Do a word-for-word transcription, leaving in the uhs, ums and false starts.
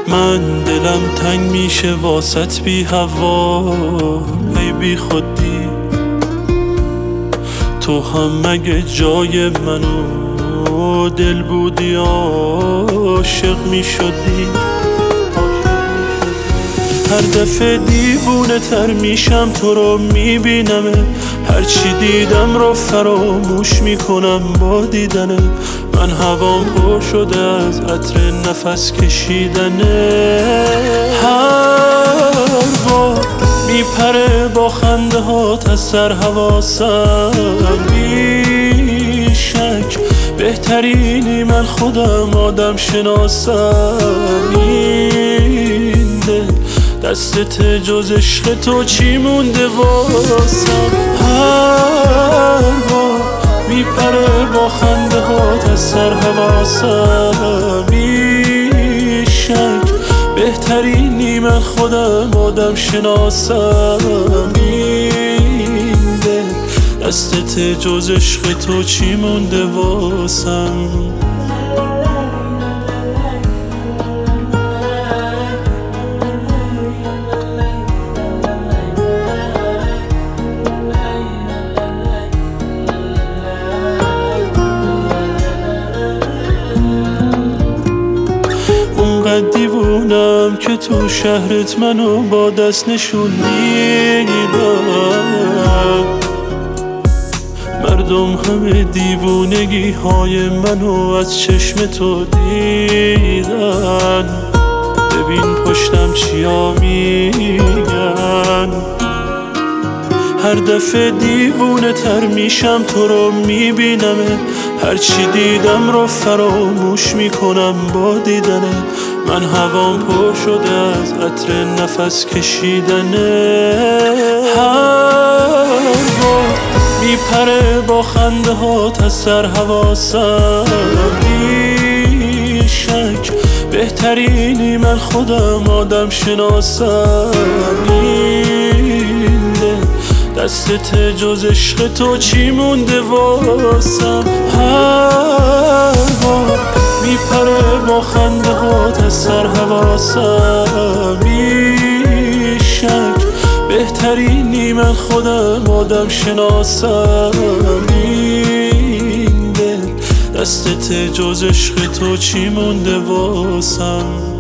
من دلم تنگ میشه واسط بی هوا، ای بی خودی تو هم مگه جای منو دل بودی عاشق میشدی. هر دفعه دیوونه تر میشم تو رو میبینم، هرچی دیدم رو فراموش میکنم با دیدنه. من هوام پر شده از عطر نفس کشیدنه. هر بار میپره با خنده هات از سر حواسم، بی شک بهترینی من خودم آدم شناسم. این دل دستت جز عشق تو چی مونده واسم. هر بار میپره با خنده هات از سر حواسم، بی شک بهترینی من خودم آدم شناسم. این دل دستت جز عشق تو چی مونده واسم. اونقدر دیوونم که تو شهرت منو با دست نشون میدم. مردم همه دیوونگی های منو از چشم تو دیدن. ببین پشتم چیا میگن. هر دفعه دیوونه تر میشم تو رو میبینم، هرچی دیدم رو فراموش میکنم با دیدنه. من هوام پر شده از عطر نفس کشیدنه. هر بار میپره با خنده هات از سر حواسم، بی شک بهترینی من خودم آدم شناسم. این دل دستت جز عشق تو چی مونده واسم. هر بار میپره با خنده هات از سر حواسم، بی شک بهترینی من خودم آدم شناسم. این دل دستت جز عشق تو چی مونده واسم.